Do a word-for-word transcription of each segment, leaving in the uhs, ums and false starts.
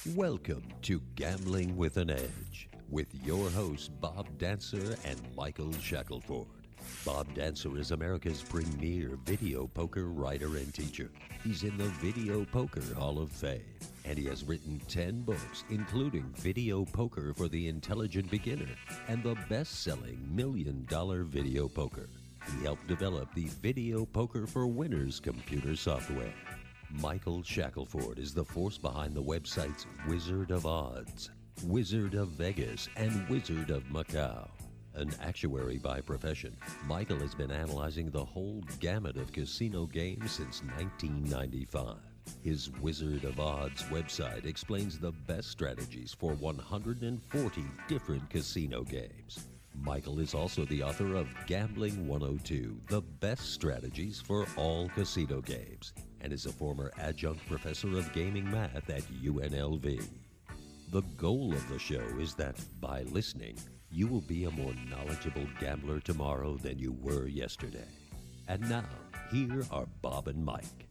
Welcome to Gambling with an Edge with your hosts Bob Dancer and Michael Shackelford. Bob Dancer is America's premier video poker writer and teacher. He's in the Video Poker Hall of Fame, and he has written ten books, including Video Poker for the Intelligent Beginner and the best-selling Million Dollar Video Poker. He helped develop the Video Poker for Winners computer software. Michael Shackelford is the force behind the websites Wizard of Odds, Wizard of Vegas, and Wizard of Macau. An actuary by profession, Michael has been analyzing the whole gamut of casino games since nineteen ninety-five. His Wizard of Odds website explains the best strategies for one hundred forty different casino games. Michael is also the author of Gambling one oh two, The Best Strategies for All Casino Games, and is a former adjunct professor of gaming math at U N L V. The goal of the show is that, by listening, you will be a more knowledgeable gambler tomorrow than you were yesterday. And now, here are Bob and Mike.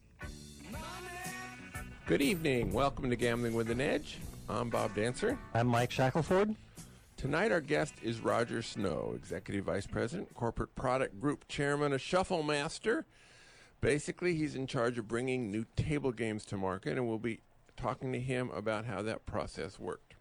Good evening. Welcome to Gambling with an Edge. I'm Bob Dancer. I'm Mike Shackelford. Tonight our guest is Roger Snow, Executive Vice President, Corporate Product Group Chairman of Shuffle Master. Basically, he's in charge of bringing new table games to market, and we'll be talking to him about how that process worked.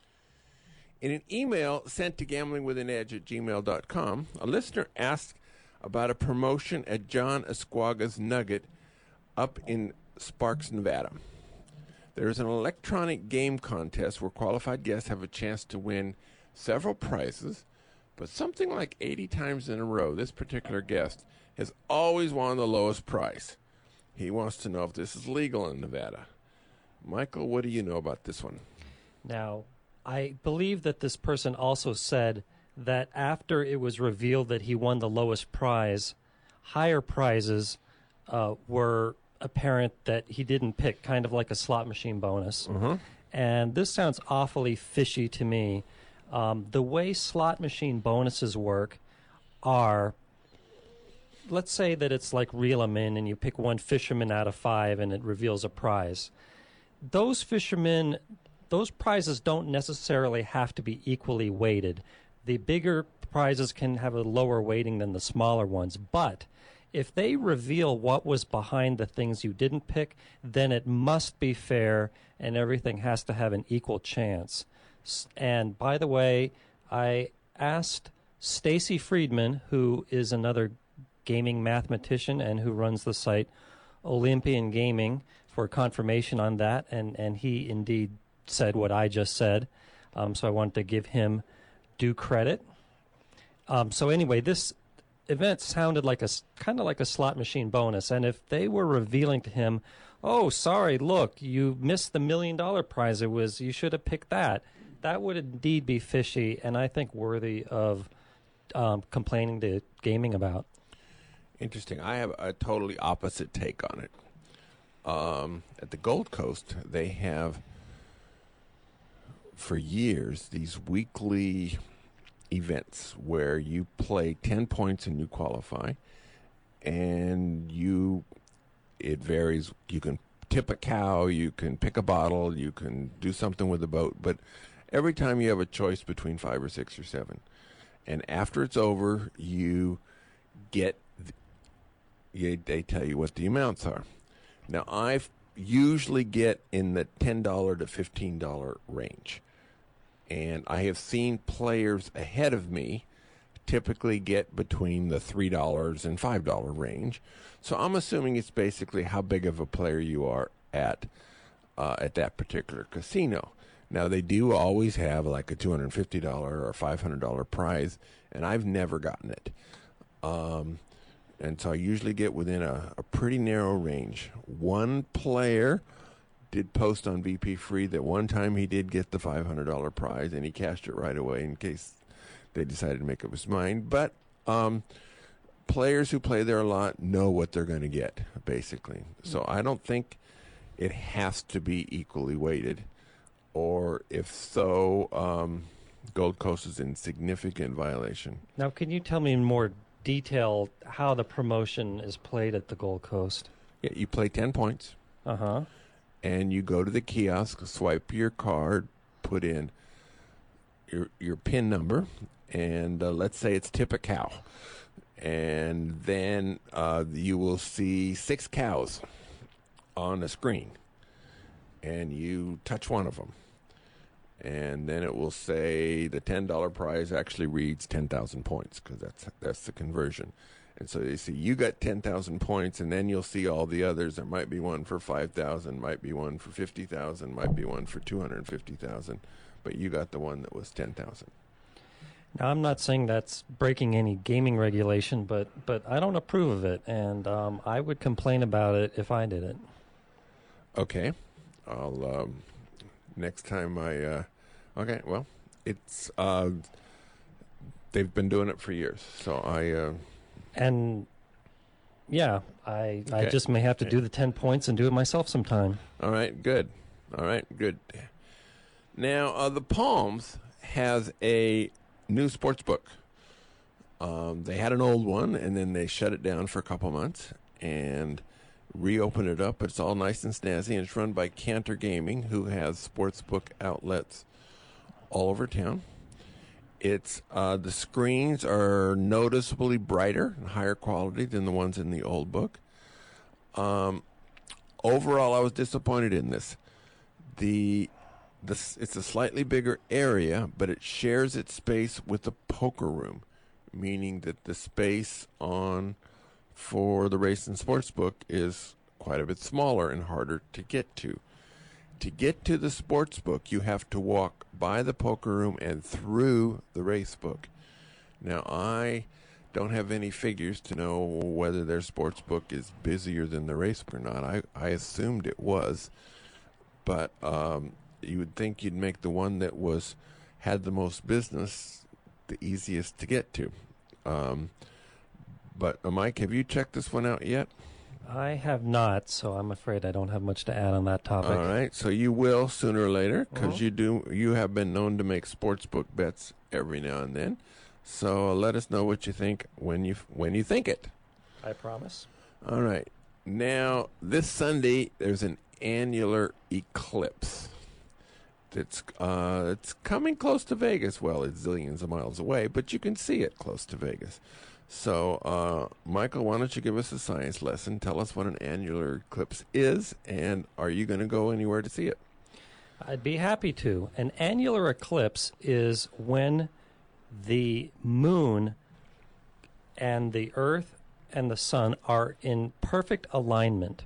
In an email sent to gamblingwithanedge at gmail dot com, a listener asked about a promotion at John Esquaga's Nugget up in Sparks, Nevada. There is an electronic game contest where qualified guests have a chance to win several prizes, but something like eighty times in a row, this particular guest has always won the lowest price. He wants to know if this is legal in Nevada. Michael, what do you know about this one? Now, I believe that this person also said that after it was revealed that he won the lowest prize, higher prizes uh, were apparent that he didn't pick, kind of like a slot machine bonus. Mm-hmm. And this sounds awfully fishy to me. Um, the way slot machine bonuses work are, let's say that it's like reel 'em in and you pick one fisherman out of five and it reveals a prize. Those fishermen, those prizes don't necessarily have to be equally weighted. The bigger prizes can have a lower weighting than the smaller ones, but if they reveal what was behind the things you didn't pick, then it must be fair and everything has to have an equal chance. And by the way, I asked Stacy Friedman, who is another gaming mathematician and who runs the site Olympian Gaming, for confirmation on that, and, and he indeed said what I just said. Um, so I wanted to give him due credit. Um, so anyway, this event sounded like a kind of like a slot machine bonus, and if they were revealing to him, "Oh, sorry, look, you missed the million dollar prize. It was you should have picked that," that would indeed be fishy, and I think worthy of um, complaining to gaming about. Interesting. I have a totally opposite take on it. Um, at the Gold Coast, they have, for years, these weekly events where you play ten points and you qualify, and you, it varies. You can tip a cow, you can pick a bottle, you can do something with a boat, but every time you have a choice between five or six or seven. And after it's over, you get, you, they tell you what the amounts are. Now, I usually get in the ten dollars to fifteen dollars range. And I have seen players ahead of me typically get between the three dollars and five dollars range. So I'm assuming it's basically how big of a player you are at uh, at that particular casino. Now, they do always have like a two hundred fifty dollars or five hundred dollars prize, and I've never gotten it. Um, and so I usually get within a, a pretty narrow range. One player did post on V P Free that one time he did get the five hundred dollars prize, and he cashed it right away in case they decided to make up his mind. But um, players who play there a lot know what they're going to get, basically. So I don't think it has to be equally weighted. Or if so, um, Gold Coast is in significant violation. Now, can you tell me in more detail how the promotion is played at the Gold Coast? Yeah, you play ten points. Uh-huh. and you go to the kiosk, swipe your card, put in your your PIN number, and uh, let's say it's tip a cow. And then uh, you will see six cows on the screen, and you touch one of them. And then it will say the ten dollar prize actually reads ten thousand points, because that's, that's the conversion. And so you see you got ten thousand points, and then you'll see all the others. There might be one for five thousand, might be one for fifty thousand, might be one for two hundred fifty thousand, but you got the one that was ten thousand. Now, I'm not saying that's breaking any gaming regulation, but, but I don't approve of it, and um, I would complain about it if I did it. Okay. I'll, um, next time I, uh, okay, well, it's, uh, they've been doing it for years, so I, uh, And, yeah, I I Okay. just may have to do the ten points and do it myself sometime. all right, good. All right, good. Now, uh, the Palms has a new sports book. Um, they had an old one, and then they shut it down for a couple months and reopened it up. It's all nice and snazzy, and it's run by Cantor Gaming, who has sports book outlets all over town. It's uh, the screens are noticeably brighter and higher quality than the ones in the old book. Um, overall, I was disappointed in this. The This, it's a slightly bigger area, but it shares its space with the poker room, meaning that the space on for the race and sports book is quite a bit smaller and harder to get to. To get to the sports book, you have to walk by the poker room and through the race book. Now, I don't have any figures to know whether their sports book is busier than the race book or not. I, I assumed it was, but um, you would think you'd make the one that was had the most business the easiest to get to. Um, but uh, Mike, have you checked this one out yet? I have not, so I'm afraid I don't have much to add on that topic. All right, so you will sooner or later, because Mhm. you do. You have been known to make sportsbook bets every now and then. So uh, let us know what you think when you when you think it. I promise. All right. Now this Sunday there's an annular eclipse. It's uh, it's coming close to Vegas. Well, it's zillions of miles away, but you can see it close to Vegas. So, uh, Michael, why don't you give us a science lesson? Tell us what an annular eclipse is, and are you going to go anywhere to see it? I'd be happy to. An annular eclipse is when the moon and the earth and the sun are in perfect alignment,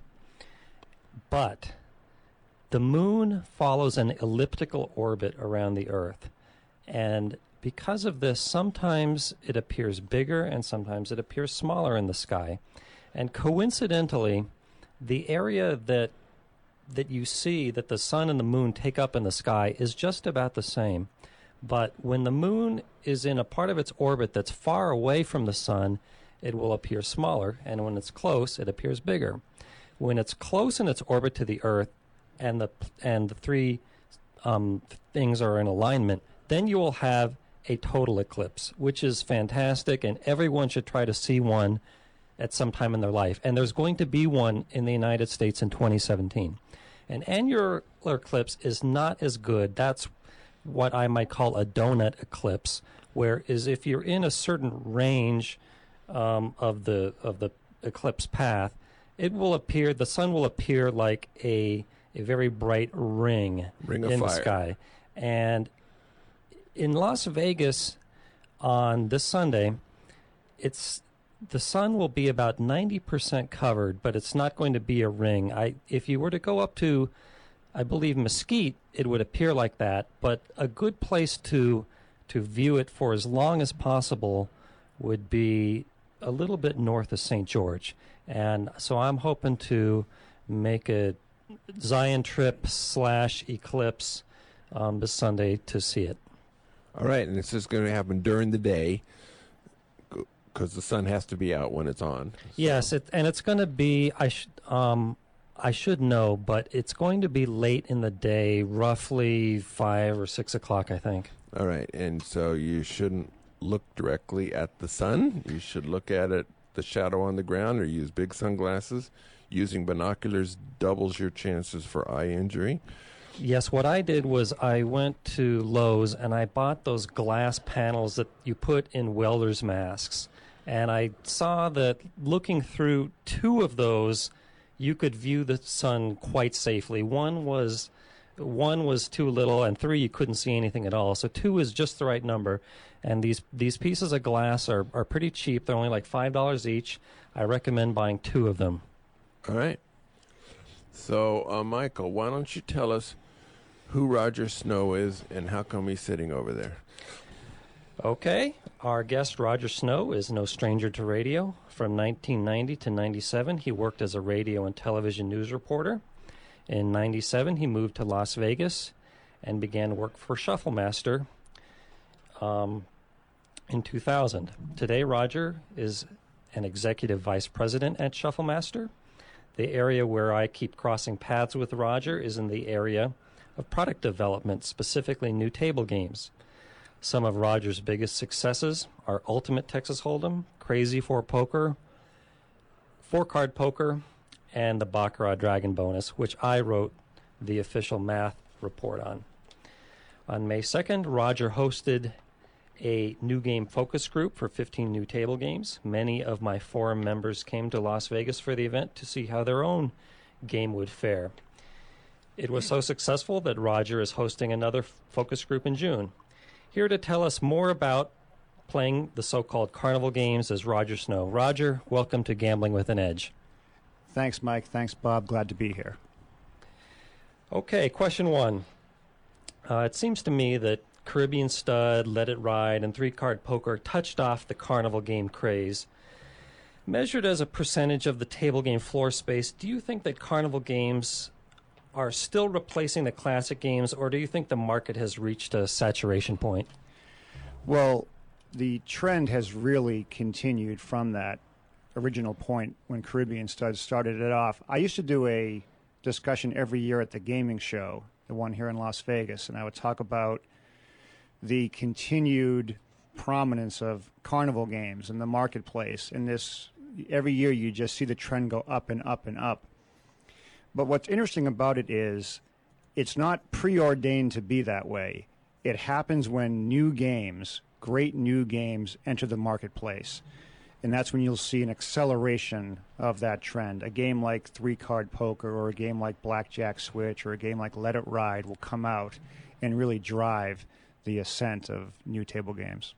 but the moon follows an elliptical orbit around the earth, and because of this, sometimes it appears bigger and sometimes it appears smaller in the sky. And coincidentally, the area that that you see that the sun and the moon take up in the sky is just about the same. But when the moon is in a part of its orbit that's far away from the sun, it will appear smaller, and when it's close, it appears bigger. When it's close in its orbit to the earth and the and the three um, things are in alignment, then you will have a total eclipse, which is fantastic, and everyone should try to see one at some time in their life. And there's going to be one in the United States in twenty seventeen. An annular eclipse is not as good. That's what I might call a donut eclipse, where is if you're in a certain range um, of the of the eclipse path, it will appear, the sun will appear like a a very bright ring, Ring of in fire. the sky. And in Las Vegas on this Sunday, it's the sun will be about ninety percent covered, but it's not going to be a ring. I if you were to go up to, I believe, Mesquite, it would appear like that, but a good place to to view it for as long as possible would be a little bit north of Saint George. And so I'm hoping to make a Zion trip slash eclipse um, this Sunday to see it. All right, and this is going to happen during the day because the sun has to be out when it's on. So. Yes, it, and it's going to be, I, sh- um, I should know, but it's going to be late in the day, roughly five or six o'clock, I think. All right, and so you shouldn't look directly at the sun. You should look at it the shadow on the ground or use big sunglasses. Using binoculars doubles your chances for eye injury. Yes, what I did was I went to Lowe's and I bought those glass panels that you put in welder's masks. And I saw that looking through two of those, you could view the sun quite safely. One was one was too little, and three, you couldn't see anything at all. So two is just the right number. And these these pieces of glass are, are pretty cheap. They're only like five dollars each. I recommend buying two of them. All right. So, uh, Michael, why don't you tell us who Roger Snow is and how come he's sitting over there? Okay. Our guest, Roger Snow, is no stranger to radio. From nineteen ninety to ninety-seven, he worked as a radio and television news reporter. In ninety-seven, he moved to Las Vegas and began work for Shufflemaster um, in two thousand. Today, Roger is an executive vice president at Shufflemaster. The area where I keep crossing paths with Roger is in the area of product development, specifically new table games. Some of Roger's biggest successes are Ultimate Texas Hold'em, Crazy Four Poker, Four-Card Poker, and the Baccarat Dragon Bonus, which I wrote the official math report on. On May second, Roger hosted a new game focus group for fifteen new table games. Many of my forum members came to Las Vegas for the event to see how their own game would fare. It was so successful that Roger is hosting another focus group in June. Here to tell us more about playing the so-called carnival games is Roger Snow. Roger, welcome to Gambling with an Edge. Thanks, Mike. Thanks, Bob. Glad to be here. Okay, question one. Uh, it seems to me that Caribbean Stud, Let It Ride, and three-card poker touched off the carnival game craze. Measured as a percentage of the table game floor space, do you think that carnival games are still replacing the classic games, or do you think the market has reached a saturation point? Well, the trend has really continued from that original point when Caribbean Stud started it off. I used to do a discussion every year at the gaming show, the one here in Las Vegas, and I would talk about the continued prominence of carnival games in the marketplace. And this, every year you just see the trend go up and up and up. But what's interesting about it is it's not preordained to be that way. It happens when new games, great new games, enter the marketplace. And that's when you'll see an acceleration of that trend. A game like three-card poker or a game like Blackjack Switch or a game like Let It Ride will come out and really drive the ascent of new table games.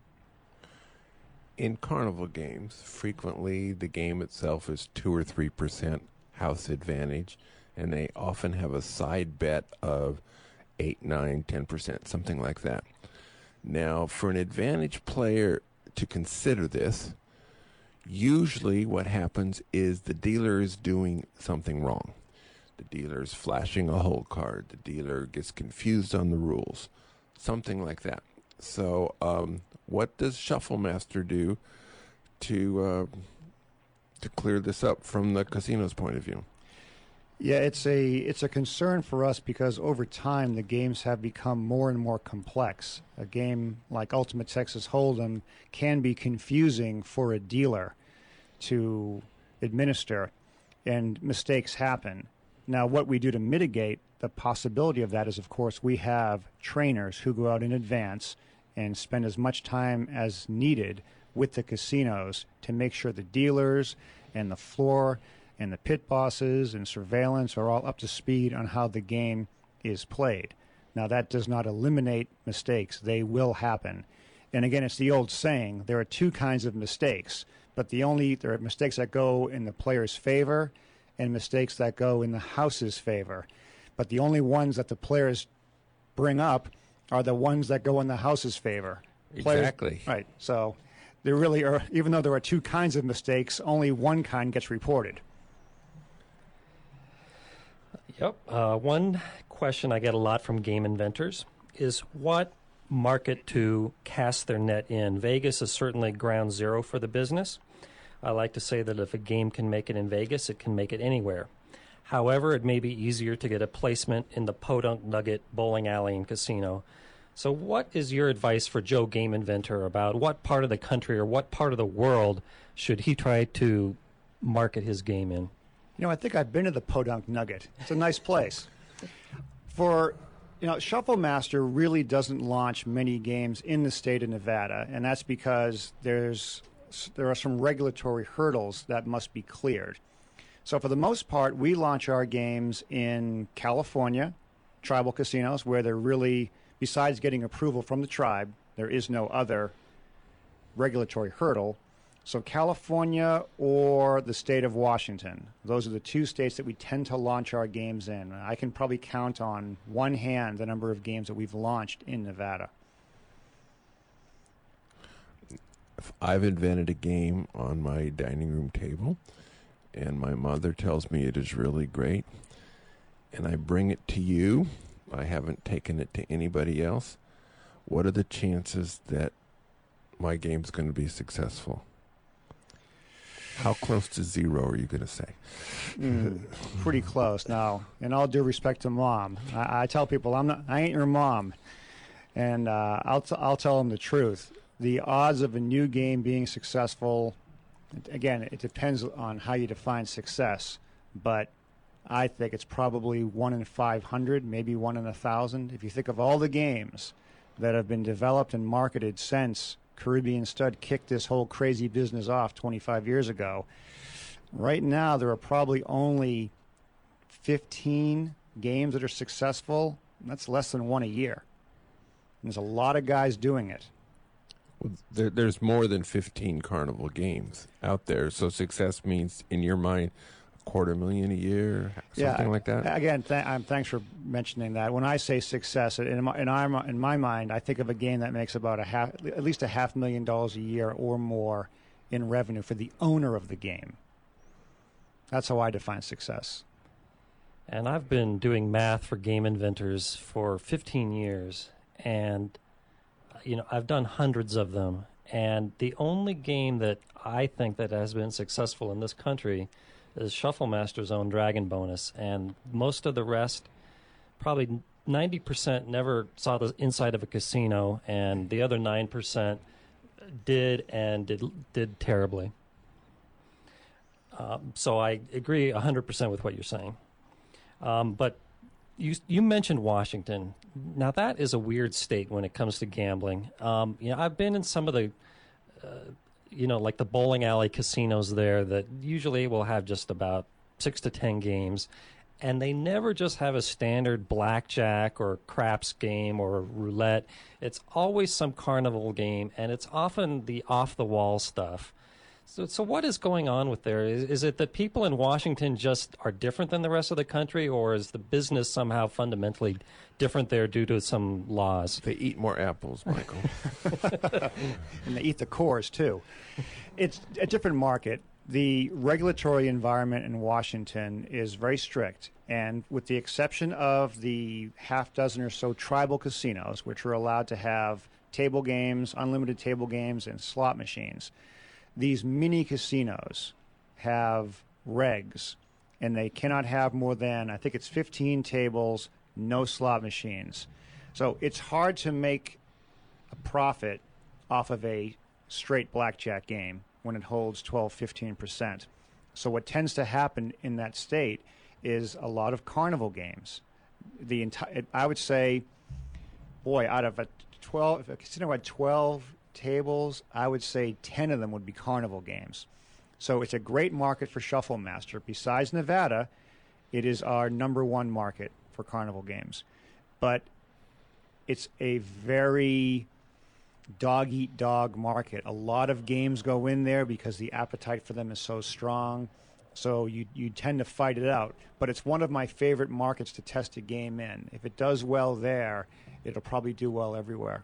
In carnival games, frequently the game itself is two or three percent house advantage, and they often have a side bet of eight, nine, ten percent, something like that. Now, for an advantage player to consider this, usually what happens is the dealer is doing something wrong. The dealer is flashing a hold card. The dealer gets confused on the rules. Something like that. So, um, what does Shufflemaster do to uh, to clear this up from the casino's point of view? Yeah, it's a it's a concern for us because over time the games have become more and more complex. A game like Ultimate Texas Hold'em can be confusing for a dealer to administer, and mistakes happen. Now, what we do to mitigate the possibility of that is, of course, we have trainers who go out in advance and spend as much time as needed with the casinos to make sure the dealers and the floor and the pit bosses and surveillance are all up to speed on how the game is played. Now, that does not eliminate mistakes. They will happen. And again, it's the old saying, there are two kinds of mistakes, but the only there are mistakes that go in the player's favor and mistakes that go in the house's favor. But the only ones that the players bring up are the ones that go in the house's favor. Players, exactly. Right. So there really are, even though there are two kinds of mistakes, only one kind gets reported. Yep. Uh, one question I get a lot from game inventors is what market to cast their net in. Vegas is certainly ground zero for the business. I like to say that if a game can make it in Vegas, it can make it anywhere. However, it may be easier to get a placement in the Podunk Nugget bowling alley and casino. So what is your advice for Joe Game Inventor about what part of the country or what part of the world should he try to market his game in? You know, I think I've been to the Podunk Nugget. It's a nice place. For, you know, Shuffle Master really doesn't launch many games in the state of Nevada, and that's because there's there are some regulatory hurdles that must be cleared. So for the most part, we launch our games in California, tribal casinos, where they're really, besides getting approval from the tribe, there is no other regulatory hurdle. So California or the state of Washington, those are the two states that we tend to launch our games in. I can probably count on one hand the number of games that we've launched in Nevada. If I've invented a game on my dining room table, and my mother tells me it is really great, and I bring it to you, I haven't taken it to anybody else, what are the chances that my game's going to be successful? How close to zero are you going to say? Mm, pretty close. Now, in all due respect to Mom, I, I tell people I'm not. I ain't your mom, and uh, I'll t- I'll tell them the truth. The odds of a new game being successful, again, it depends on how you define success, but I think it's probably one in five hundred, maybe one in a thousand. If you think of all the games that have been developed and marketed since Caribbean Stud kicked this whole crazy business off twenty-five years ago, right now there are probably only fifteen games that are successful. That's less than one a year. And there's a lot of guys doing it. Well, there, there's more than fifteen carnival games out there, so success means, in your mind, a quarter million a year, something yeah, like that? Again, th- um, thanks for mentioning that. When I say success, in my, in, our, in my mind, I think of a game that makes about a half, at least a half million dollars a year or more in revenue for the owner of the game. That's how I define success. And I've been doing math for game inventors for fifteen years, and you know, I've done hundreds of them, and the only game that I think that has been successful in this country is Shuffle Master's own Dragon Bonus, and most of the rest, probably ninety percent never saw the inside of a casino, and the other nine percent did and did did terribly. Um, so I agree one hundred percent with what you're saying. Um, but you you mentioned Washington. Now that is a weird state when it comes to gambling. Um, you know, I've been in some of the, uh, you know, like the bowling alley casinos there that usually will have just about six to ten games, and they never just have a standard blackjack or craps game or roulette. It's always some carnival game, and it's often the off-the-wall stuff. So, so what is going on with there? Is, is it that people in Washington just are different than the rest of the country, or is the business somehow fundamentally different there due to some laws? They eat more apples, Michael. And they eat the cores, too. It's a different market. The regulatory environment in Washington is very strict, and with the exception of the half dozen or so tribal casinos, which are allowed to have table games, unlimited table games, and slot machines, these mini casinos have regs, and they cannot have more than, I think it's fifteen tables, no slot machines. So it's hard to make a profit off of a straight blackjack game when it holds twelve, fifteen percent. So what tends to happen in that state is a lot of carnival games. The entire, I would say, boy, out of a twelve, if a casino had twelve tables, I would say ten of them would be carnival games. So it's a great market for Shuffle Master. Besides Nevada, it is our number one market for carnival games. But it's a very dog-eat-dog market. A lot of games go in there because the appetite for them is so strong. So you you tend to fight it out. But it's one of my favorite markets to test a game in. If it does well there, it'll probably do well everywhere.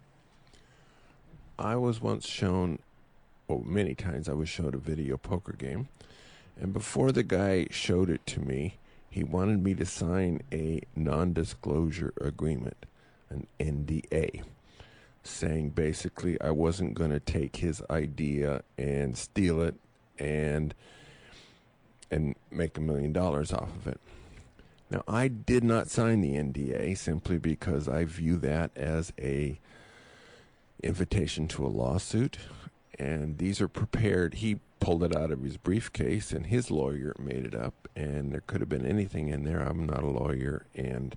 I was once shown, well, many times I was shown a video poker game, and before the guy showed it to me, he wanted me to sign a non-disclosure agreement, an N D A, saying basically I wasn't going to take his idea and steal it and and make a million dollars off of it. Now, I did not sign the N D A simply because I view that as a invitation to a lawsuit, and these are prepared. He pulled it out of his briefcase, and his lawyer made it up, and there could have been anything in there. I'm not a lawyer, and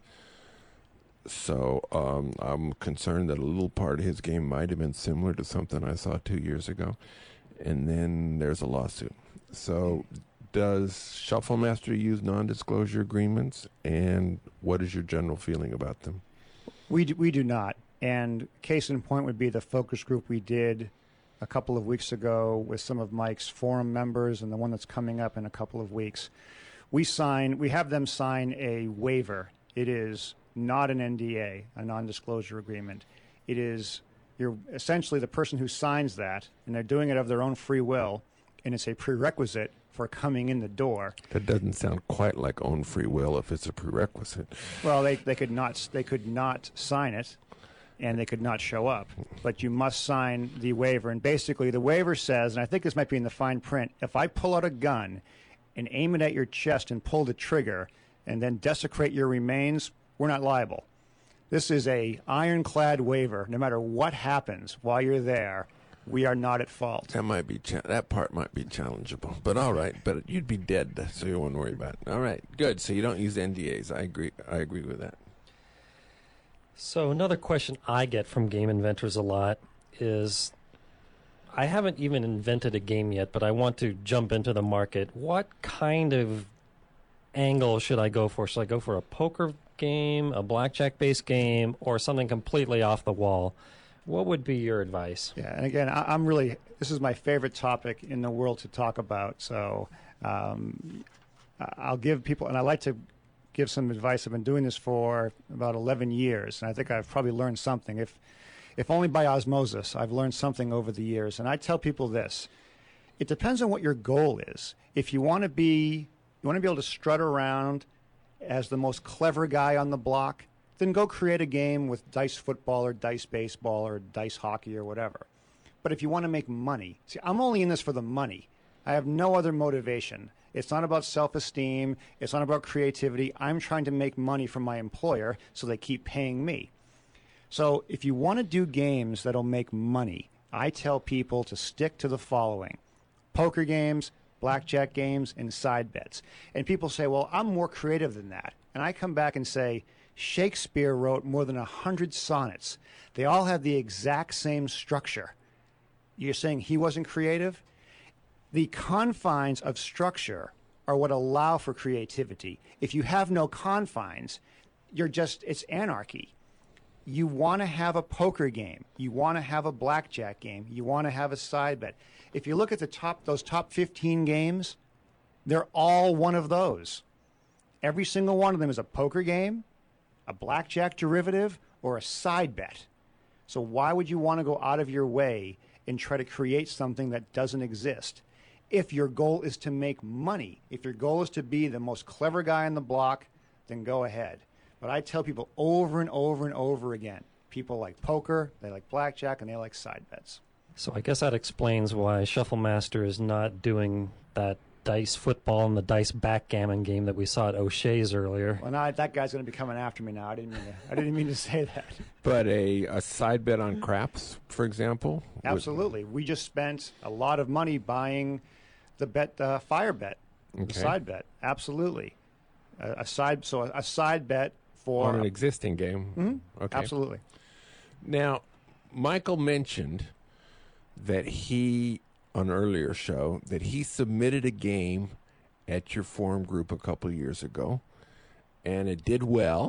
so um, I'm concerned that a little part of his game might have been similar to something I saw two years ago, and then there's a lawsuit. So does Shufflemaster use non-disclosure agreements, and what is your general feeling about them? We do, we do not. And case in point would be the focus group we did a couple of weeks ago with some of Mike's forum members, and the one that's coming up in a couple of weeks. We sign, we have them sign a waiver. It is not an N D A, a non-disclosure agreement. It is, you're essentially the person who signs that, and they're doing it of their own free will, and it's a prerequisite for coming in the door. That doesn't sound quite like own free will if it's a prerequisite. Well, they, they could not they could not sign it, and they could not show up. But you must sign the waiver. And basically the waiver says, and I think this might be in the fine print, if I pull out a gun and aim it at your chest and pull the trigger and then desecrate your remains, we're not liable. This is a ironclad waiver. No matter what happens while you're there, we are not at fault. That might be cha- that part might be challengeable, but all right. But you'd be dead, so you won't worry about it. All right, good. So you don't use N D As. I agree. I agree with that. So another question I get from game inventors a lot is, I haven't even invented a game yet, but I want to jump into the market. What kind of angle should I go for? Should I go for a poker game, a blackjack-based game, or something completely off the wall? What would be your advice? Yeah, and again, I, I'm really, this is my favorite topic in the world to talk about. So um, I'll give people, and I like to give some advice. I've been doing this for about eleven years, and I think I've probably learned something. If, if only by osmosis, I've learned something over the years. And I tell people this: it depends on what your goal is. If you want to be, you want to be able to strut around as the most clever guy on the block, then go create a game with dice football or dice baseball or dice hockey or whatever. But if you want to make money, see, I'm only in this for the money. I have no other motivation. It's not about self-esteem. It's not about creativity. I'm trying to make money from my employer, so they keep paying me. So if you want to do games that'll make money, I tell people to stick to the following: poker games, blackjack games, and side bets. And people say, well, I'm more creative than that. And I come back and say, Shakespeare wrote more than a hundred sonnets. They all have the exact same structure. You're saying he wasn't creative? The confines of structure are what allow for creativity. If you have no confines, you're just, it's anarchy. You want to have a poker game. You want to have a blackjack game. You want to have a side bet. If you look at the top, those top fifteen games, they're all one of those. Every single one of them is a poker game, a blackjack derivative, or a side bet. So why would you want to go out of your way and try to create something that doesn't exist? If your goal is to make money, if your goal is to be the most clever guy on the block, then go ahead. But I tell people over and over and over again, people like poker, they like blackjack, and they like side bets. So I guess that explains why Shufflemaster is not doing that dice football and the dice backgammon game that we saw at O'Shea's earlier. Well, now that guy's going to be coming after me now. I didn't mean to, I didn't mean to say that. But a, a side bet on craps, for example? Absolutely. We just spent a lot of money buying the bet, uh, fire bet, Okay. the side bet. Absolutely. A, a side, so a, a side bet for On an existing game? Mhm. Okay. Absolutely. Now, Michael mentioned that he, on an earlier show, that he submitted a game at your forum group a couple of years ago, and it did well,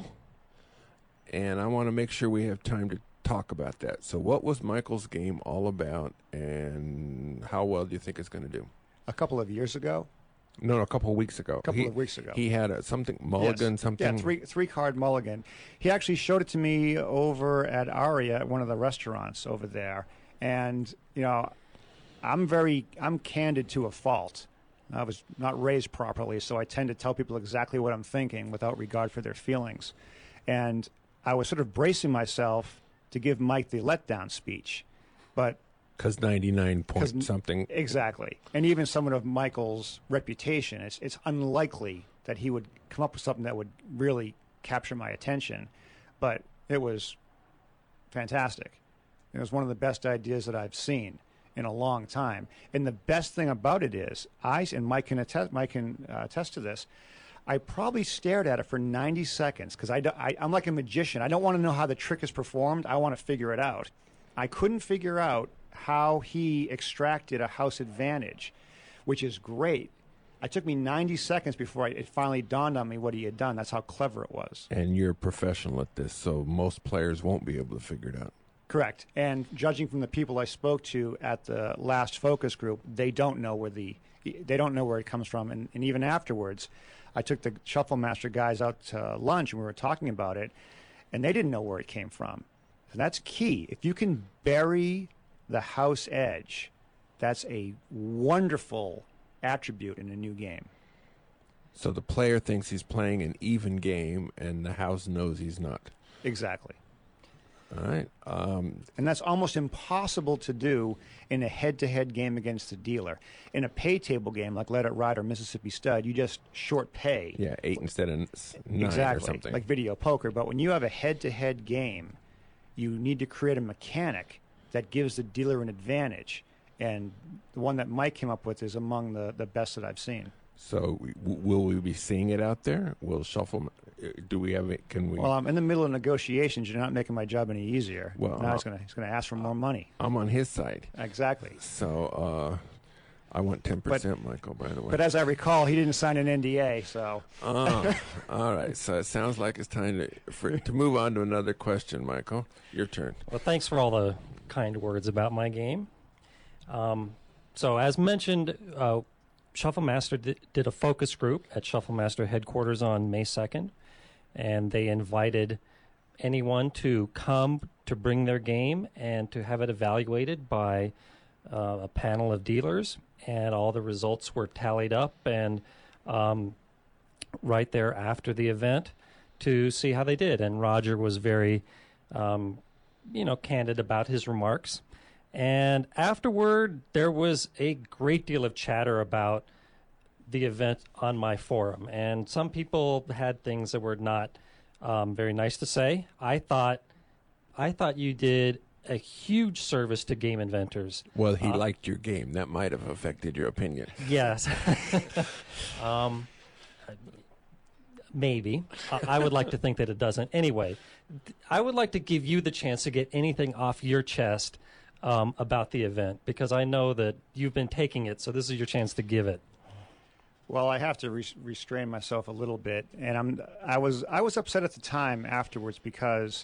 and I want to make sure we have time to talk about that. So what was Michael's game all about, and how well do you think it's going to do? A couple of years ago, No, no, a couple of weeks ago. a couple he, of weeks ago. He had a, something, mulligan, Yes. something. Yeah, three three card mulligan. He actually showed it to me over at Aria at one of the restaurants over there, and you know, I'm very I'm candid to a fault. I was not raised properly, so I tend to tell people exactly what I'm thinking without regard for their feelings. And I was sort of bracing myself to give Mike the letdown speech, but Because ninety-nine point 'Cause- something. exactly, and even someone of Michael's reputation, it's it's unlikely that he would come up with something that would really capture my attention. But it was fantastic. It was one of the best ideas that I've seen in a long time. And the best thing about it is, I and Mike can attest, Mike can uh, attest to this, I probably stared at it for ninety seconds because I, I, I'm like a magician. I don't want to know how the trick is performed. I want to figure it out. I couldn't figure out how he extracted a house advantage, which is great. It took me ninety seconds before I, it finally dawned on me what he had done. That's how clever it was. And you're a professional at this, so most players won't be able to figure it out. Correct. And judging from the people I spoke to at the last focus group, they don't know where the they don't know where it comes from. And, and even afterwards, I took the Shuffle Master guys out to lunch and we were talking about it, and they didn't know where it came from. And that's key. If you can bury the house edge, that's a wonderful attribute in a new game. So the player thinks he's playing an even game, and the house knows he's not. Exactly. All right. Um, and that's almost impossible to do in a head-to-head game against the dealer. In a pay table game like Let It Ride or Mississippi Stud, you just short pay. Yeah, eight instead of nine exactly, or something. Like video poker. But when you have a head-to-head game, you need to create a mechanic that gives the dealer an advantage. And the one that Mike came up with is among the, the best that I've seen. So w- will we be seeing it out there? Will Shuffle... Do we have it? Can we? Well, I'm in the middle of negotiations. You're not making my job any easier. Well, now he's going to he's going to ask for more money. I'm on his side. Exactly. So uh, I want ten percent, Michael. By the way. But as I recall, he didn't sign an N D A. So. Oh, all right. So it sounds like it's time to for, to move on to another question, Michael. Your turn. Well, thanks for all the kind words about my game. Um, so as mentioned, uh, Shuffle Master did, did a focus group at Shuffle Master headquarters on May second. And they invited anyone to come to bring their game and to have it evaluated by uh, a panel of dealers. And all the results were tallied up and um, right there after the event to see how they did. And Roger was very, um, you know, candid about his remarks. And afterward, there was a great deal of chatter about the event on my forum, and some people had things that were not um, very nice to say. I thought, I thought you did a huge service to game inventors. Well, he uh, liked your game. That might have affected your opinion. Yes, um, maybe. I, I would like to think that it doesn't. Anyway, th- I would like to give you the chance to get anything off your chest um, about the event, because I know that you've been taking it, so this is your chance to give it. Well, I have to re- restrain myself a little bit, and I'm I was I was upset at the time afterwards because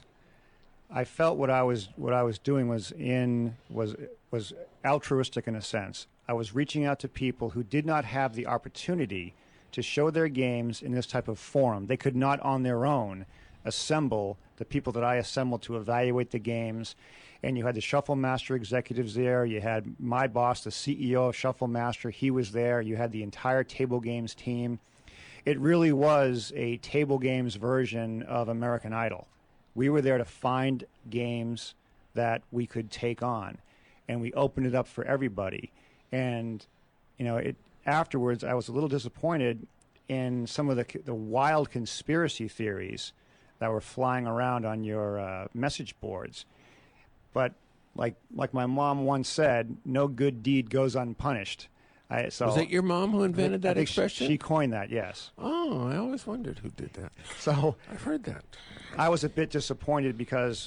I felt what I was what I was doing was in was was altruistic in a sense. I was reaching out to people who did not have the opportunity to show their games in this type of forum. They could not on their own assemble the people that I assembled to evaluate the games. And you had the Shuffle Master executives there. You had my boss, the C E O of Shuffle Master. He was there. You had the entire Table Games team. It really was a Table Games version of American Idol. We were there to find games that we could take on, and we opened it up for everybody. And, you know, it afterwards, I was a little disappointed in some of the the wild conspiracy theories that were flying around on your uh, message boards. But like like my mom once said, no good deed goes unpunished. I, so Was it your mom who invented I that think expression? She, she coined that, yes. Oh, I always wondered who did that. So I've heard that. I was a bit disappointed because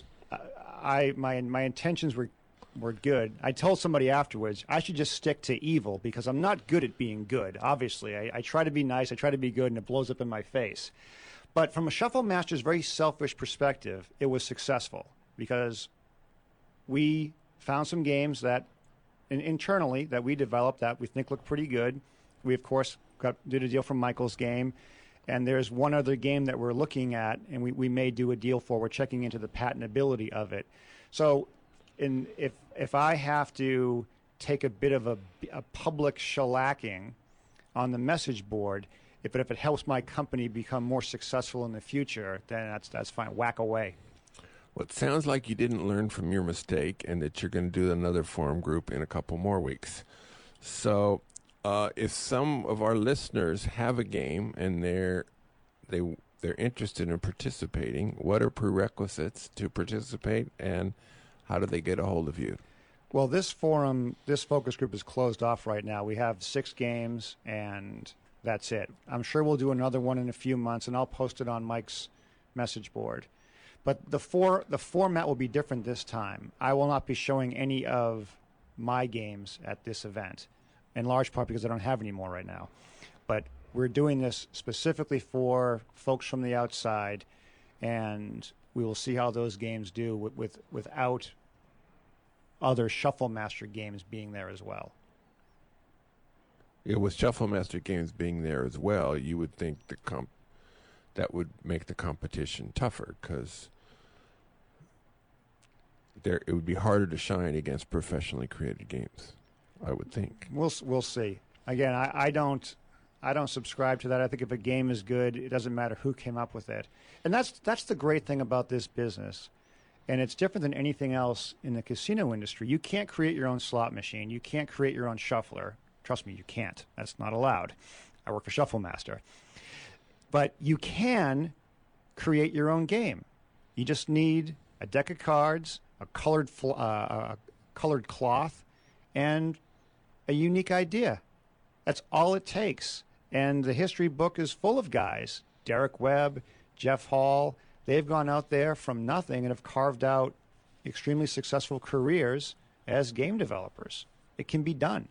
I my my intentions were were good. I told somebody afterwards I should just stick to evil because I'm not good at being good. Obviously, I, I try to be nice, I try to be good, and it blows up in my face. But from a Shuffle Master's very selfish perspective, it was successful because we found some games that in, internally that we developed that we think look pretty good. We, of course, got did a deal for Michael's game. And there's one other game that we're looking at, and we, we may do a deal for. We're checking into the patentability of it. So in, if if I have to take a bit of a, a public shellacking on the message board, if, but if it helps my company become more successful in the future, then that's that's fine. Whack away. Well, it sounds like you didn't learn from your mistake and that you're going to do another forum group in a couple more weeks. So uh, if some of our listeners have a game and they're they they're interested in participating, what are prerequisites to participate, and how do they get a hold of you? Well, this forum, this focus group is closed off right now. We have six games, and that's it. I'm sure we'll do another one in a few months, and I'll post it on Mike's message board. But the for, the format will be different this time. I will not be showing any of my games at this event, in large part because I don't have any more right now. But we're doing this specifically for folks from the outside, and we will see how those games do with, with without other Shuffle Master games being there as well. Yeah, with Shuffle Master games being there as well, you would think the comp that would make the competition tougher, because there it would be harder to shine against professionally created games, I would think. We'll we'll see. Again, I, I don't I don't subscribe to that. I think if a game is good, it doesn't matter who came up with it, and that's that's the great thing about this business. And it's different than anything else in the casino industry. You can't create your own slot machine. You can't create your own shuffler. Trust me, you can't. That's not allowed. I work for Shuffle Master. But you can create your own game. You just need a deck of cards, a colored, fl- uh, a colored cloth, and a unique idea. That's all it takes. And the history book is full of guys. Derek Webb, Jeff Hall. They've gone out there from nothing and have carved out extremely successful careers as game developers. It can be done.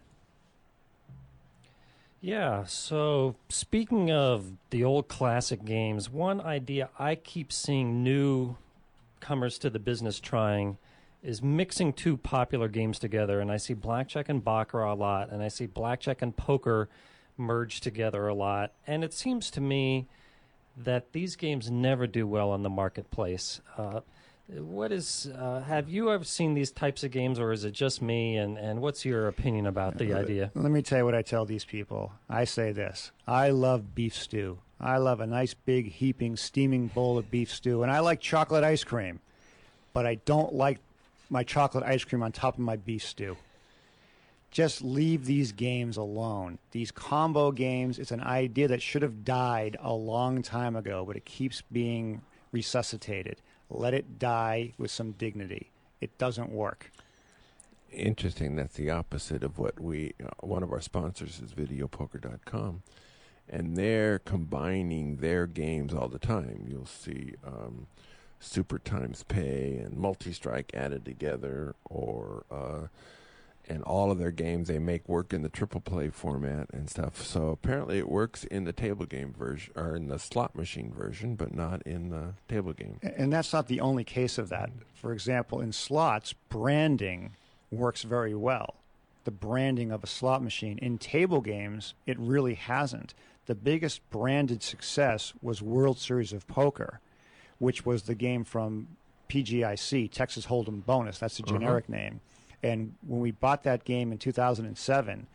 Yeah, so speaking of the old classic games, one idea I keep seeing newcomers to the business trying is mixing two popular games together. And I see blackjack and baccarat a lot, and I see blackjack and poker merged together a lot. And it seems to me that these games never do well in the marketplace. Uh, what is? Uh, have you ever seen these types of games, or is it just me? And, and what's your opinion about the idea? Let me tell you what I tell these people. I say this. I love beef stew. I love a nice big heaping steaming bowl of beef stew, and I like chocolate ice cream, but I don't like my chocolate ice cream on top of my beef stew. Just leave these games alone. These combo games, it's an idea that should have died a long time ago, but it keeps being resuscitated. Let it die with some dignity. It doesn't work. Interesting. That's the opposite of what we, uh, one of our sponsors is video poker dot com, and they're combining their games all the time. You'll see um, Super Times Pay and Multi-Strike added together, or uh, and all of their games they make work in the triple play format and stuff. So apparently it works in the table game version, or in the slot machine version, but not in the table game. And that's not the only case of that. For example, in slots, branding works very well. The branding of a slot machine. In table games, it really hasn't. The biggest branded success was World Series of Poker, which was the game from P G I C, Texas Hold'em Bonus. That's the generic uh-huh. name. And when we bought that game in two thousand seven,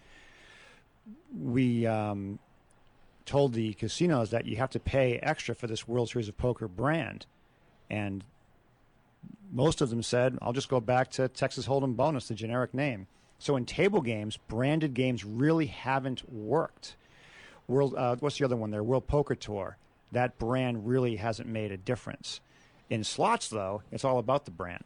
we um, told the casinos that you have to pay extra for this World Series of Poker brand. And most of them said, I'll just go back to Texas Hold'em Bonus, the generic name. So in table games, branded games really haven't worked. World, uh, what's the other one there? World Poker Tour. That brand really hasn't made a difference. In slots, though, it's all about the brand.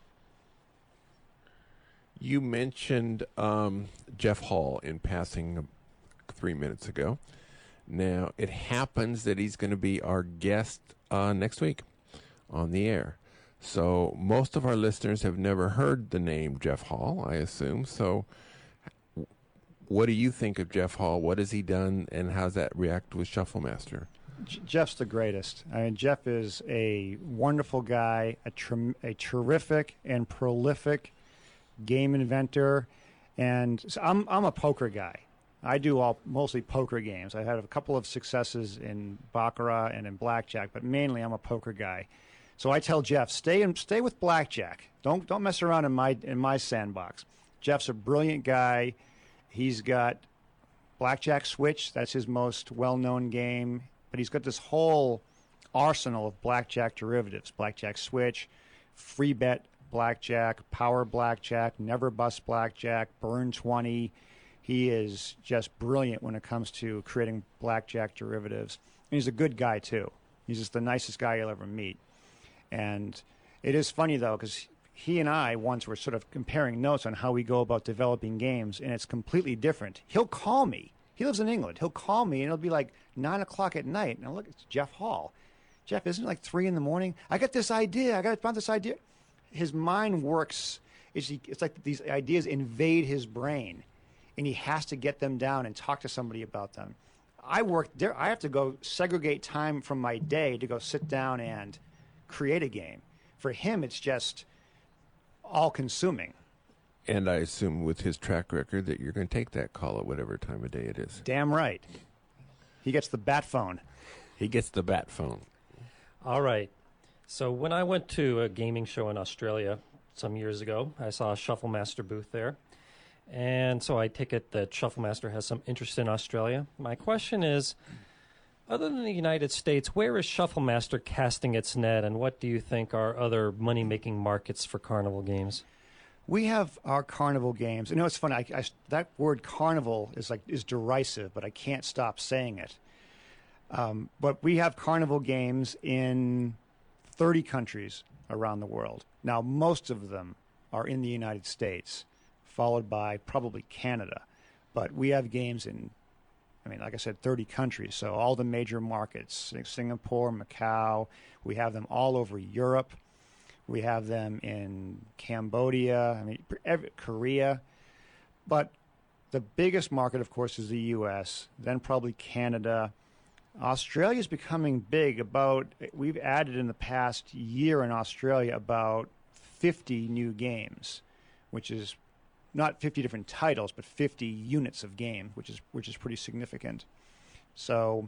You mentioned um, Jeff Hall in passing three minutes ago. Now, it happens that he's going to be our guest uh, next week on the air. So most of our listeners have never heard the name Jeff Hall, I assume. So what do you think of Jeff Hall? What has he done, and how's that react with Shuffle Master? J- Jeff's the greatest. I mean, Jeff is a wonderful guy, a, ter- a terrific and prolific game inventor, and so I'm I'm a poker guy. I do all mostly poker games. I've had a couple of successes in baccarat and in blackjack, but mainly I'm a poker guy. So I tell Jeff, stay in, stay with blackjack. Don't don't mess around in my in my sandbox. Jeff's a brilliant guy. He's got Blackjack Switch. That's his most well-known game, but he's got this whole arsenal of blackjack derivatives: Blackjack Switch, Free Bet Blackjack, Power Blackjack, Never Bust Blackjack, Burn twenty. He is just brilliant when it comes to creating blackjack derivatives. And he's a good guy, too. He's just the nicest guy you'll ever meet. And it is funny, though, because he and I once were sort of comparing notes on how we go about developing games, and it's completely different. He'll call me. He lives in England. He'll call me, and it'll be like nine o'clock at night. And I'll look, it's Jeff Hall. Jeff, isn't it like three in the morning? I got this idea. I got found this idea. His mind works. It's, it's like these ideas invade his brain, and he has to get them down and talk to somebody about them. I work there. I have to go segregate time from my day to go sit down and create a game. For him, it's just all-consuming. And I assume with his track record that you're going to take that call at whatever time of day it is. Damn right. He gets the bat phone. He gets the bat phone. All right. So when I went to a gaming show in Australia some years ago, I saw a Shuffle Master booth there. And so I take it that Shuffle Master has some interest in Australia. My question is, other than the United States, where is Shuffle Master casting its net, and what do you think are other money-making markets for carnival games? We have our carnival games. You know, it's funny. I, I, that word carnival is like is derisive, but I can't stop saying it. Um, but we have carnival games in thirty countries around the world. Now, most of them are in the United States, followed by probably Canada. But we have games in, I mean, like I said, thirty countries. So all the major markets, Singapore, Macau. We have them all over Europe. We have them in Cambodia, I mean, every, Korea. But the biggest market, of course, is the U S, then probably Canada. Australia is becoming big. About we've added in the past year in Australia about fifty new games, which is not fifty different titles, but fifty units of game, which is which is pretty significant. So,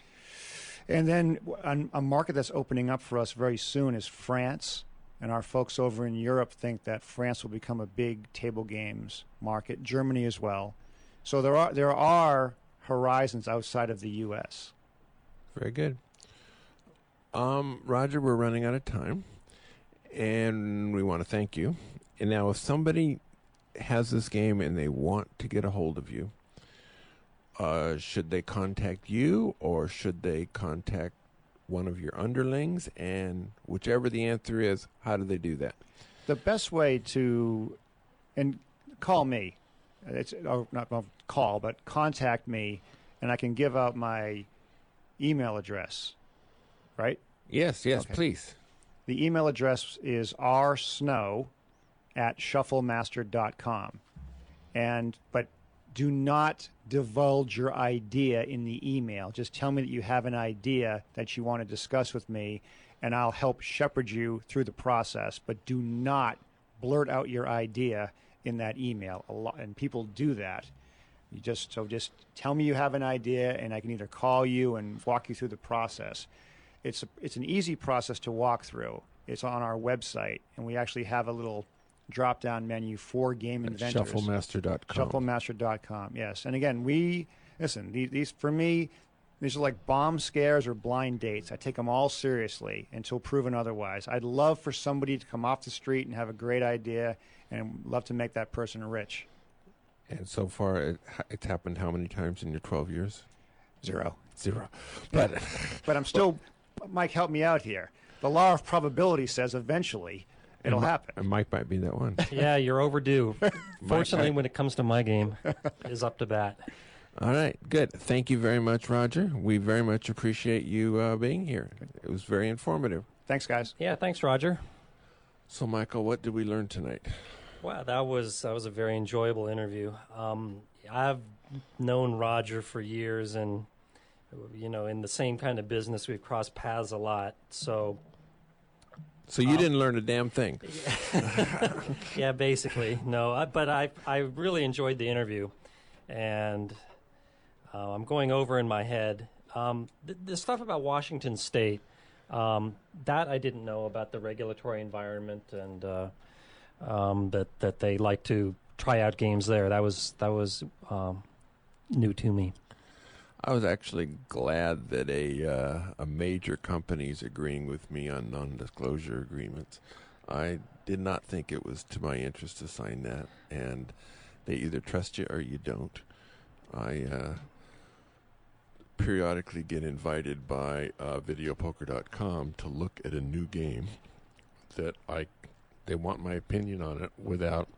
and then a market that's opening up for us very soon is France. And our folks over in Europe think that France will become a big table games market. Germany as well. So there are there are horizons outside of the U S. Very good. Um, Roger, we're running out of time, and we want to thank you. And now, if somebody has this game and they want to get a hold of you, uh, should they contact you, or should they contact one of your underlings? And whichever the answer is, how do they do that? The best way to, and call me, it's or not well, call, but contact me, and I can give out my email address, right? Yes, yes, Okay. please. The email address is rsnow at shufflemaster dot com. And, but do not divulge your idea in the email. Just tell me that you have an idea that you want to discuss with me, and I'll help shepherd you through the process. But do not blurt out your idea in that email. A lot, and people do that. You just so just tell me you have an idea, and I can either call you and walk you through the process. It's a, it's an easy process to walk through. It's on our website, and we actually have a little drop-down menu for game inventors. Shufflemaster dot com. Shufflemaster dot com, yes. And again, we, listen, these, these, for me, these are like bomb scares or blind dates. I take them all seriously until proven otherwise. I'd love for somebody to come off the street and have a great idea, and love to make that person rich. And so far, it, it's happened how many times in your twelve years? Zero. Zero. But, but I'm still, Mike, help me out here. The law of probability says eventually it'll and happen. And Mike might be that one. Yeah, you're overdue. Fortunately, Mike, I- when it comes to my game, is up to bat. All right, good. Thank you very much, Roger. We very much appreciate you uh, being here. It was very informative. Thanks, guys. Yeah, thanks, Roger. So, Michael, what did we learn tonight? Wow, that was that was a very enjoyable interview. Um, I've known Roger for years, and you know, in the same kind of business, we've crossed paths a lot. So, So you Um, didn't learn a damn thing. yeah, basically, no. I, but I I really enjoyed the interview, and uh, I'm going over in my head um, the, the stuff about Washington State. Um, that I didn't know about the regulatory environment and. Uh, Um, that that they like to try out games there. That was that was um, new to me. I was actually glad that a uh, a major company is agreeing with me on non-disclosure agreements. I did not think it was to my interest to sign that, and They either trust you or you don't. I uh, periodically get invited by uh, video poker dot com to look at a new game that I they want my opinion on it without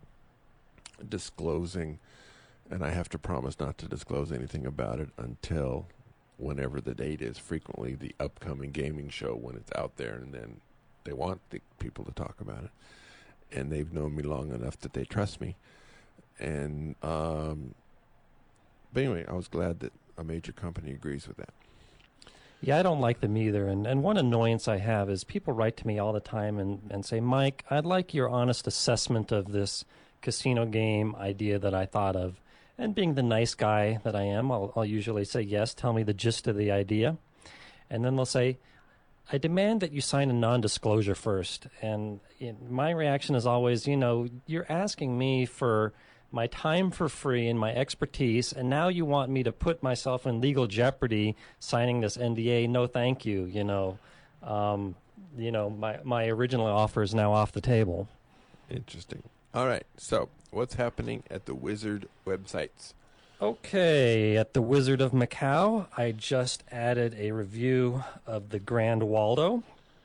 disclosing, and I have to promise not to disclose anything about it until whenever the date is, frequently the upcoming gaming show when it's out there, and then they want the people to talk about it. And they've known me long enough that they trust me. And um, but anyway, I was glad that a major company agrees with that. Yeah, I don't like them either. And, and one annoyance I have is people write to me all the time and, and say, Mike, I'd like your honest assessment of this casino game idea that I thought of. And being the nice guy that I am, I'll, I'll usually say, yes, tell me the gist of the idea. And then they'll say, I demand that you sign a non-disclosure first. And you know, my reaction is always, you know, you're asking me for my time for free and my expertise, and now you want me to put myself in legal jeopardy signing this N D A. No, thank you. You know, um, you know, my my original offer is now off the table. Interesting. All right. So, what's happening at the Wizard websites? Okay, at the Wizard of Macau, I just added a review of the Grand Waldo.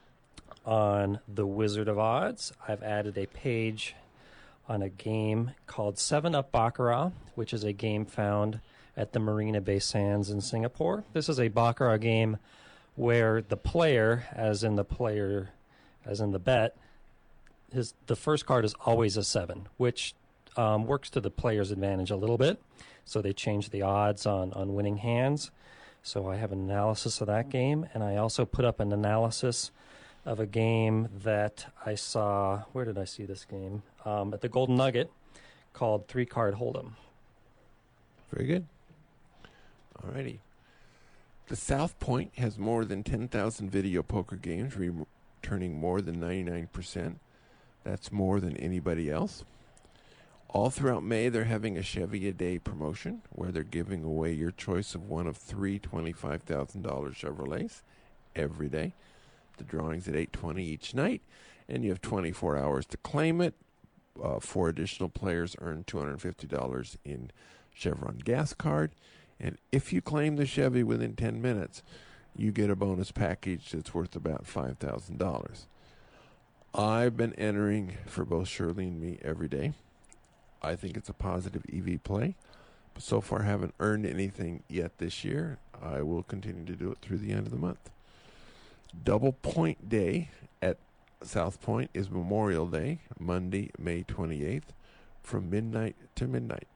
On the Wizard of Odds, I've added a page on a game called seven up Baccarat, which is a game found at the Marina Bay Sands in Singapore. This is a Baccarat game where the player, as in the player, as in the bet, his the first card is always a seven, which um, works to the player's advantage a little bit. So they change the odds on, on winning hands. So I have an analysis of that game, and I also put up an analysis of a game that I saw, where did I see this game? Um, at the Golden Nugget, called Three Card Hold'em. Very good. All righty. The South Point has more than ten thousand video poker games, returning more than ninety-nine percent. That's more than anybody else. All throughout May, they're having a Chevy a Day promotion where they're giving away your choice of one of three twenty-five thousand dollars Chevrolets every day. The drawing's at eight twenty each night, and you have twenty-four hours to claim it. Uh, four additional players earn two hundred fifty dollars in Chevron gas card. And if you claim the Chevy within ten minutes, you get a bonus package that's worth about five thousand dollars. I've been entering for both Shirley and me every day. I think it's a positive E V play, but so far haven't earned anything yet this year. I will continue to do it through the end of the month. Double Point Day at South Point is Memorial Day, Monday, May twenty-eighth, from midnight to midnight.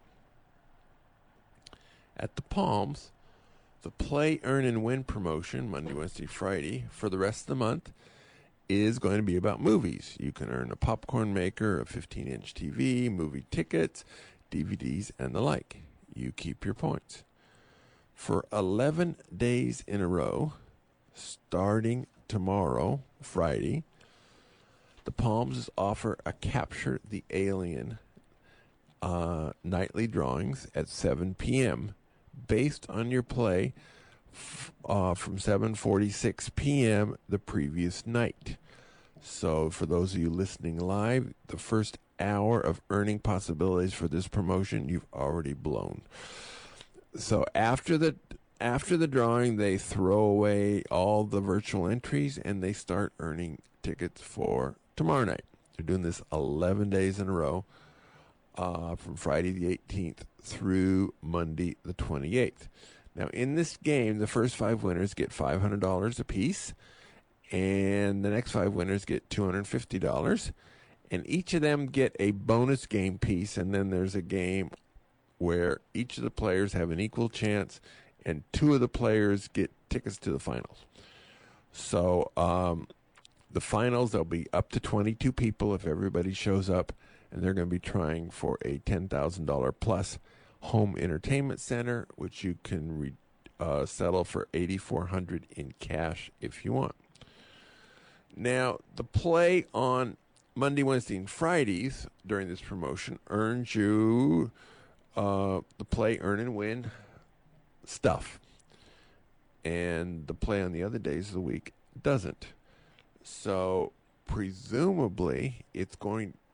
At the Palms, the Play, Earn, and Win promotion, Monday, Wednesday, Friday, for the rest of the month, is going to be about movies. You can earn a popcorn maker, a fifteen-inch T V, movie tickets, D V Ds, and the like. You keep your points. For eleven days in a row, starting tomorrow, Friday, the Palms offer a Capture the Alien uh, nightly drawings at seven p.m. based on your play f- uh, from seven forty-six p.m. the previous night. So for those of you listening live, the first hour of earning possibilities for this promotion you've already blown. So after the after the drawing, they throw away all the virtual entries and they start earning tickets for tomorrow night. They're doing this eleven days in a row, uh, from Friday the eighteenth through Monday the twenty-eighth. Now, in this game, the first five winners get five hundred dollars apiece, and the next five winners get two hundred fifty dollars, and each of them get a bonus game piece, and then there's a game where each of the players have an equal chance, and two of the players get tickets to the finals. So um, the finals, there'll be up to twenty-two people if everybody shows up, and they're going to be trying for a ten thousand dollars plus home entertainment center, which you can re- uh, settle for eight thousand four hundred dollars in cash if you want. Now, the play on Monday, Wednesday, and Fridays during this promotion earns you uh, the play, earn, and win stuff. And the play on the other days of the week doesn't. So, presumably, it's going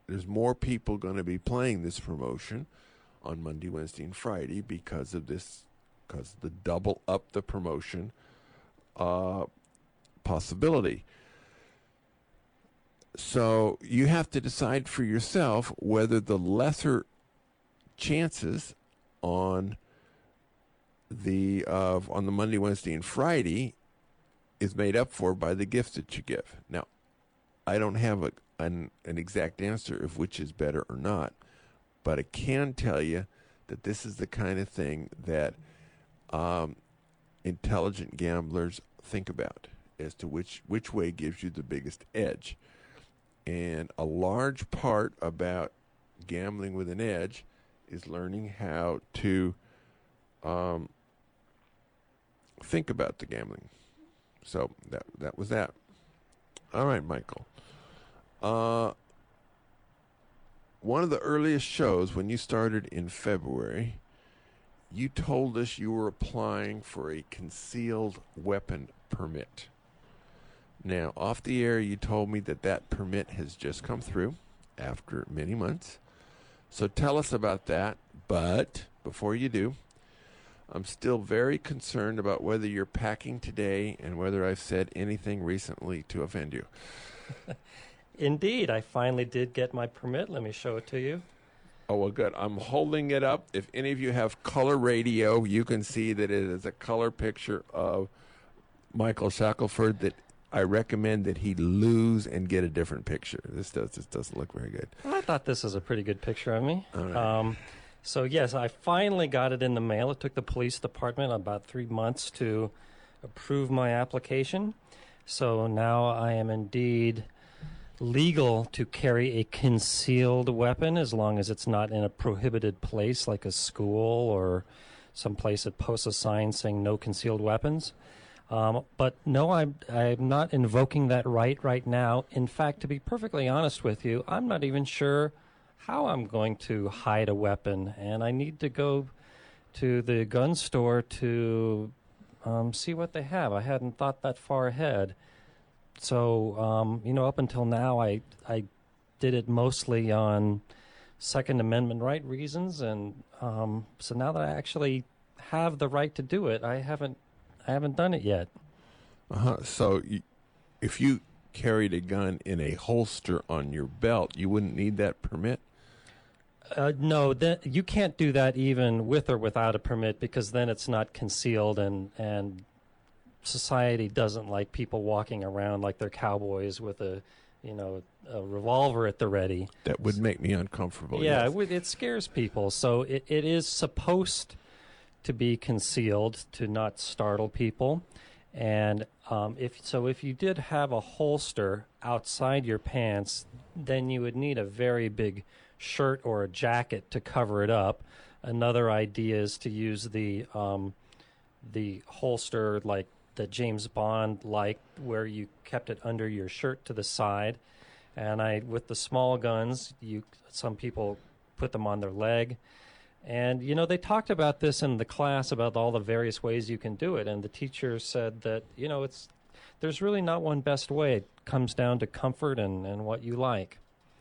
there's more people going to be playing this promotion on Monday, Wednesday, and Friday because of this, because of the double up the promotion uh, possibility. So you have to decide for yourself whether the lesser chances on the uh, on the Monday, Wednesday, and Friday is made up for by the gifts that you give. Now, I don't have a, an, an exact answer of which is better or not, but I can tell you that this is the kind of thing that um, intelligent gamblers think about as to which, which way gives you the biggest edge. And a large part about gambling with an edge is learning how to um, think about the gambling. So that that was that. All right, Michael. Uh, one of the earliest shows when you started in February, you told us you were applying for a concealed weapon permit. Now, off the air, you told me that that permit has just come through after many months. So tell us about that. But before you do, I'm still very concerned about whether you're packing today and whether I've said anything recently to offend you. Indeed, I finally did get my permit. Let me show it to you. Oh, well, good. I'm holding it up. If any of you have color radio, you can see that it is a color picture of Michael Shackelford that I recommend that he lose and get a different picture. This does this doesn't look very good. I thought this was a pretty good picture of me. All right. Um, so, yes, I finally got it in the mail. It took the police department about three months to approve my application. So now I am indeed legal to carry a concealed weapon as long as it's not in a prohibited place like a school or some place that posts a sign saying no concealed weapons. Um, but no, I'm, I'm not invoking that right right now. In fact, to be perfectly honest with you, I'm not even sure how I'm going to hide a weapon. And I need to go to the gun store to um, see what they have. I hadn't thought that far ahead. So, um, you know, up until now, I, I did it mostly on Second Amendment right reasons. And um, so now that I actually have the right to do it, I haven't I haven't done it yet. Uh-huh. So y- if you carried a gun in a holster on your belt, you wouldn't need that permit? Uh, no, that, you can't do that even with or without a permit because then it's not concealed and, and society doesn't like people walking around like they're cowboys with a, you know, a revolver at the ready. That would make me uncomfortable. Yeah, yes. it, would- it scares people. So it, it is supposed to be concealed to not startle people. And um, if so, if you did have a holster outside your pants, then you would need a very big shirt or a jacket to cover it up. Another idea is to use the um, the holster like the James Bond like, where you kept it under your shirt to the side. And I, with the small guns, you some people put them on their leg. And, you know, they talked about this in the class about all the various ways you can do it. And the teacher said that, you know, it's there's really not one best way. It comes down to comfort and, and what you like.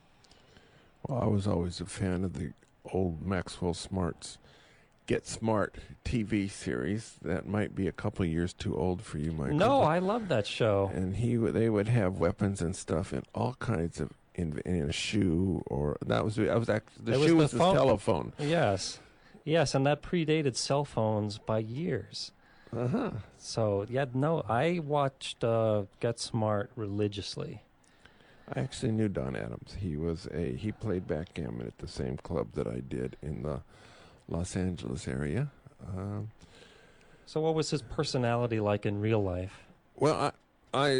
Well, I was always a fan of the old Maxwell Smart's Get Smart T V series. That might be a couple years too old for you, Michael. No, I love that show. And he would, they would have weapons and stuff in all kinds of in, in a shoe or that was I was actually the It was shoe the was the phone. telephone. Yes. Yes, and that predated cell phones by years. Uh huh. So, yeah, no, I watched uh, Get Smart religiously. I actually knew Don Adams. He was a he played backgammon at the same club that I did in the Los Angeles area. Um, So what was his personality like in real life? well, I, I,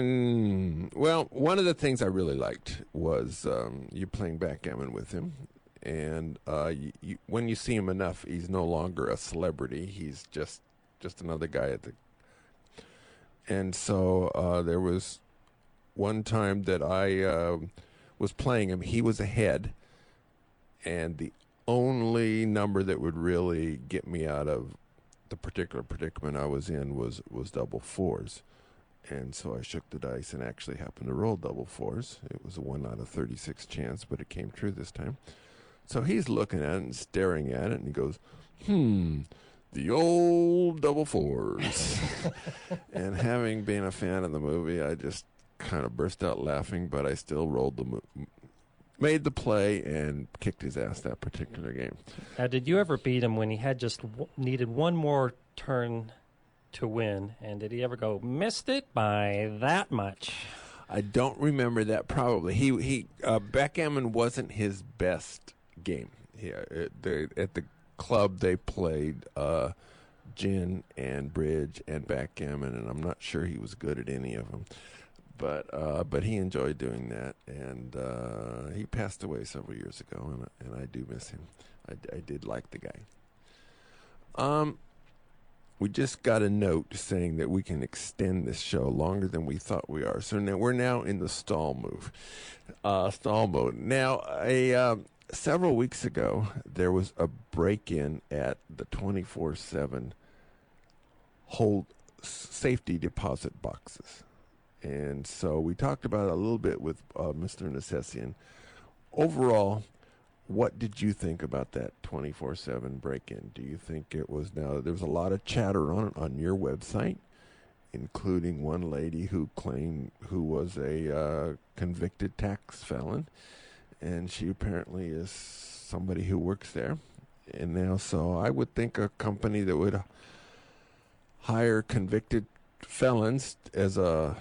um, well, one of the things I really liked was um, you playing backgammon with him, and uh, you, you, when you see him enough, he's no longer a celebrity. He's just just another guy at the. And so uh, there was one time that I uh, was playing him. He was ahead, and the only number that would really get me out of the particular predicament I was in was was double fours, And so I shook the dice and actually happened to roll double fours. It was a one out of thirty-six chance, but it came true this time. So he's looking at it and staring at it, and he goes, hmm, the old double fours. And having been a fan of the movie, I just kind of burst out laughing, but I still rolled the mo- made the play and kicked his ass that particular game. Now, did you ever beat him when he had just w- needed one more turn to win? And did he ever go, missed it by that much? I don't remember that. Probably he he uh, backgammon wasn't his best game. He, uh, they, at the club they played uh, gin and bridge and backgammon, and I'm not sure he was good at any of them. But uh, but he enjoyed doing that, and uh, he passed away several years ago, and and I do miss him. I, I did like the guy. Um, we just got a note saying that we can extend this show longer than we thought we are. So now we're now in the stall move, uh, stall mode. Now, a uh, several weeks ago, there was a break-in at the twenty-four seven hold safety deposit boxes. And so we talked about it a little bit with uh, Mister Necessian. Overall, what did you think about that twenty-four seven break-in? Do you think it was, now there was a lot of chatter on it on your website, including one lady who claimed, who was a uh, convicted tax felon, and she apparently is somebody who works there. And now, so I would think a company that would hire convicted felons as a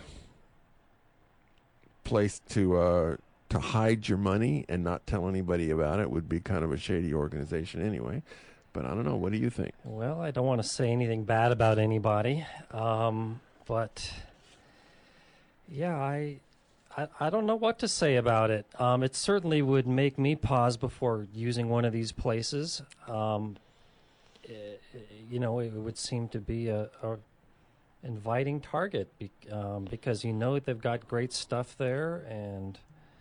place to uh, to hide your money and not tell anybody about it would be kind of a shady organization anyway. But I don't know. What do you think? Well, I don't want to say anything bad about anybody, um, but yeah, I, I I don't know what to say about it. Um, it certainly would make me pause before using one of these places. Um, it, you know, it would seem to be a, a inviting target be, um, because you know they've got great stuff there, and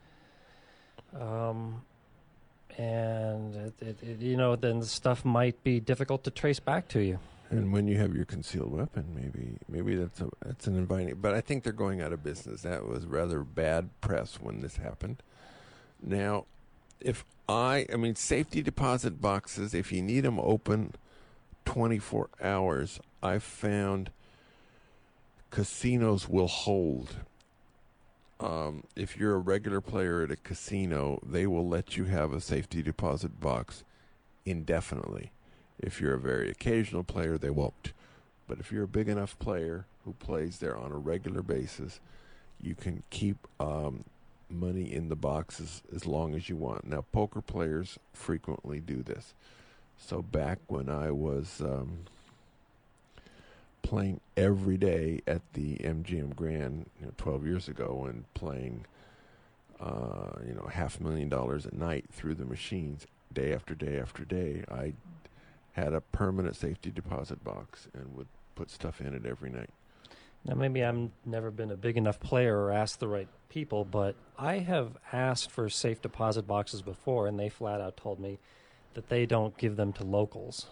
um, and it, it, it, you know then the stuff might be difficult to trace back to you. And when you have your concealed weapon, maybe maybe that's a that's an inviting. But I think they're going out of business. That was rather bad press when this happened. Now, if I I mean safety deposit boxes, if you need them open twenty-four hours, I found casinos will hold. Um, if you're a regular player at a casino, they will let you have a safety deposit box indefinitely. If you're a very occasional player, they won't. But if you're a big enough player who plays there on a regular basis, you can keep um, money in the boxes as long as you want. Now, poker players frequently do this. So back when I was Um, playing every day at the M G M Grand, you know, twelve years ago, and playing, uh, you know, half a million dollars a night through the machines, day after day after day, I had a permanent safety deposit box and would put stuff in it every night. Now, maybe I've never been a big enough player or asked the right people, but I have asked for safe deposit boxes before, and they flat out told me that they don't give them to locals.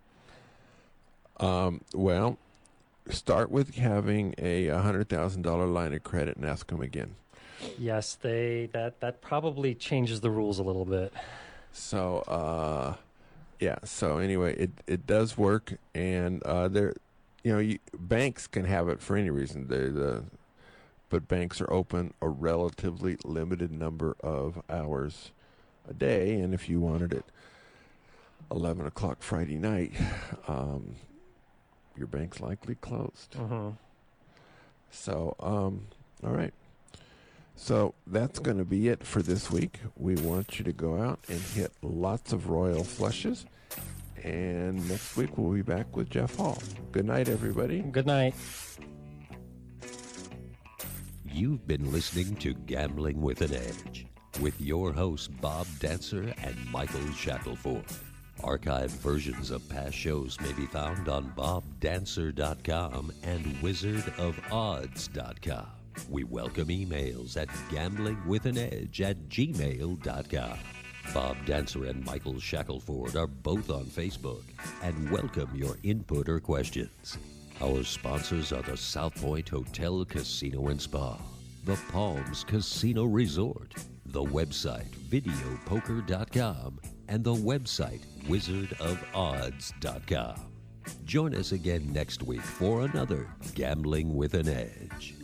Um, well, start with having a one hundred thousand dollars line of credit and ask them again. Yes, they that, that probably changes the rules a little bit. So, uh, yeah. So anyway, it, it does work, and uh, there, you know, you, banks can have it for any reason. They, the, but banks are open a relatively limited number of hours a day, and if you wanted it eleven o'clock Friday night, um, your bank's likely closed. Mm-hmm. So, um, all right. So that's going to be it for this week. We want you to go out and hit lots of royal flushes. And next week we'll be back with Jeff Hall. Good night, everybody. Good night. You've been listening to Gambling with an Edge with your hosts Bob Dancer and Michael Shackelford. Archived versions of past shows may be found on bob dancer dot com and wizard of odds dot com. We welcome emails at gambling with an edge at gmail dot com. Bob Dancer and Michael Shackelford are both on Facebook and welcome your input or questions. Our sponsors are the South Point Hotel, Casino and Spa, the Palms Casino Resort, the website video poker dot com, and the website wizard of odds dot com. Join us again next week for another Gambling with an Edge.